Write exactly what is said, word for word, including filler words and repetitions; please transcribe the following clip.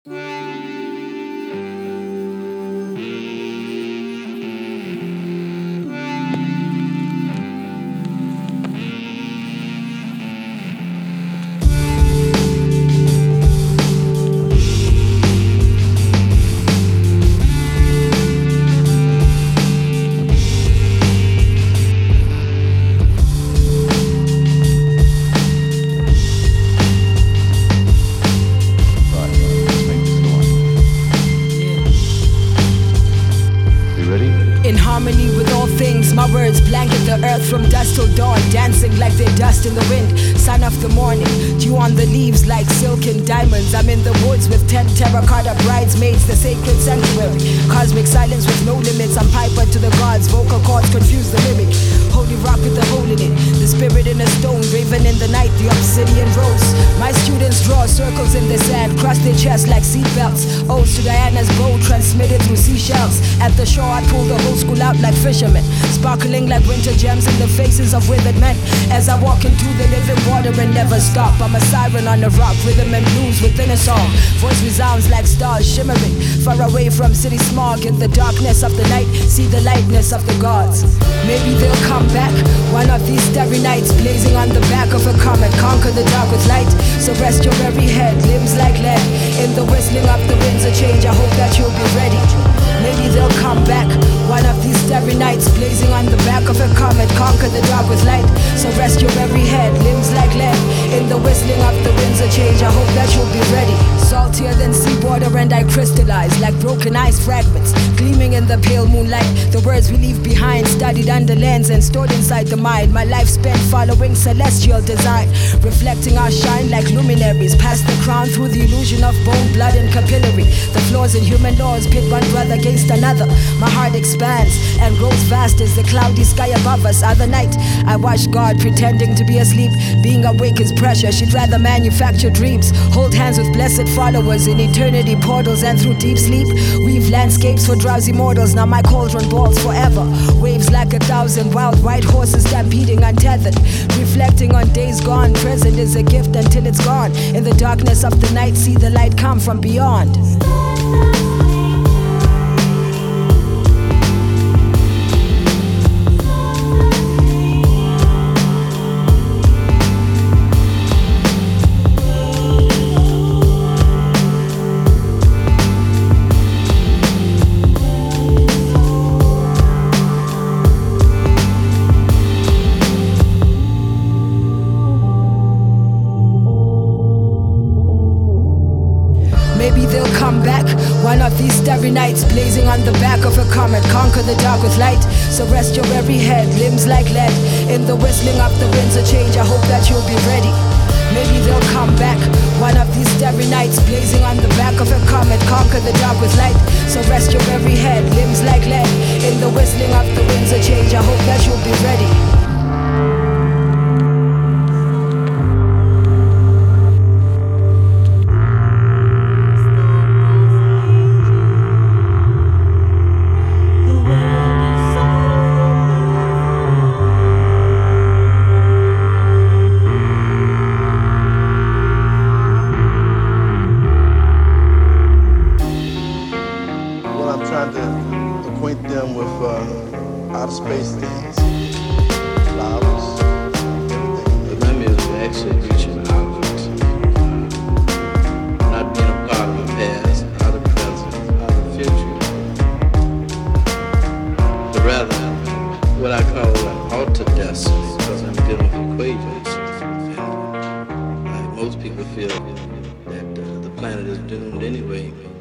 In harmony with all things, my words blanket the earth from dusk till dawn, dancing like they're dust in the wind. Sun of the morning, dew on the leaves like silk and diamonds. I'm in the woods with ten terracotta bridesmaids, the sacred sanctuary. Cosmic silence with no limits. I'm piper to the gods, vocal cords confuse the mimic. Holy rock with the hole in it, the spirit in a stone, raven in the night, the obsidian rose. My students draw circles in the sand, cross their chests like seatbelts. Odes to Diana's bow, transmitted through seashells. At the shore I pull the whole school out like fishermen, sparkling like winter gems in the faces of withered men. As I walk into the living water and never stop, I'm a siren on the rock, rhythm and blues within a song. Voice resounds like stars shimmering, far away from city smog. In the darkness of the night, see the lightness of the gods. Maybe they'll come back one of these starry nights, blazing on the back of a comet, conquer the dark with light. So rest your weary head, limbs like lead, in the whistling of the winds of change. I hope that you'll be ready. Maybe they'll come back one of these starry nights, blazing on the back of a comet, conquer the dark with light. So rest your weary head, limbs like lead, in the whistling of the winds of change. I hope that you'll be ready. Saltier than seawater and I crystallize like broken ice fragments, gleaming in the pale moonlight. The words we leave behind, studied under lens and stored inside the mind. My life spent following celestial design, reflecting our shine like luminaries, past the crown through the illusion of bone, blood and capillary. The flaws in human laws pit one brother against another. My heart expands and grows vast as the cloudy sky above us. Other night I watched God pretending to be asleep. Being awake is pressure, she'd rather manufacture dreams. Hold hands with blessed followers in eternity portals, and through deep sleep weave landscapes for drowsy mortals. Now my cauldron boils forever, waves like a thousand wild white horses stampeding untethered, reflecting on days gone. Present is a gift until it's gone. In the darkness of the night, see the light come from beyond. Maybe they'll come back one of these starry nights, blazing on the back of a comet, conquer the dark with light. So rest your weary head, limbs like lead, in the whistling of the winds of change. I hope that you'll be ready. Maybe they'll come back one of these starry nights, blazing on the back of a comet, conquer the dark with light. So rest your weary head, limbs like lead, in the whistling of the winds of change. I hope that you'll be ready. Trying to acquaint them with uh, outer space things, flowers, everything. But my music actually reaching out, not being a part of the past, out of the present, out of the future, but rather what I call an alter destiny, because I'm dealing with equations. And like most people feel that uh, the planet is doomed anyway.